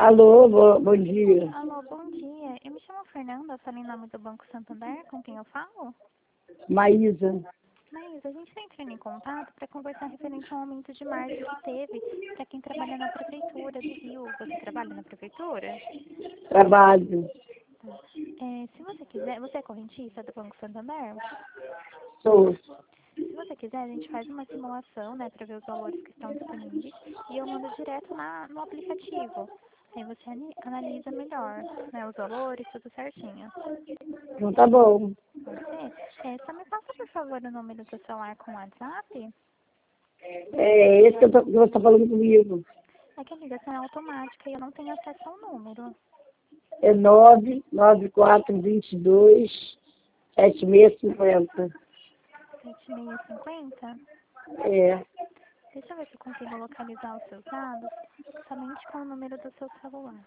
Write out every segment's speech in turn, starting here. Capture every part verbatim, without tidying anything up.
Alô, bo- bom dia. Alô, bom dia. Eu me chamo Fernanda, falo em nome do Banco Santander, com quem eu falo? Maísa. Mas a gente está entrando em contato para conversar referente ao aumento de margem que teve para quem trabalha na Prefeitura do Rio. Você trabalha na Prefeitura? Trabalho. Tá. É, se você quiser, você é correntista do Banco Santander? Sou. Se você quiser, a gente faz uma simulação, né, para ver os valores que estão disponíveis e eu mando direto na, no aplicativo. Aí você ani- analisa melhor, né, os valores, tudo certinho. Então tá bom. Pode ser? É, só me passa, por favor, o número do celular com o WhatsApp. É esse que, eu tô, que você está falando comigo. É que a ligação é automática e eu não tenho acesso ao número. É nove nove quatro dois dois sete seis cinco zero. sete seis cinco zero? É. Deixa eu ver se eu consigo localizar os seus dados somente com o número do seu celular.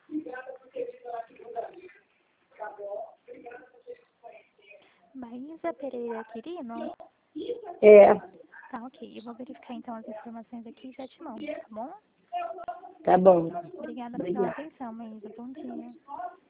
Maísa Pereira Quirino? É. Tá, ok. Eu vou verificar então as informações aqui e já te mando, tá bom? Tá bom. Obrigada pela Obrigada. atenção, Maísa. Bom dia.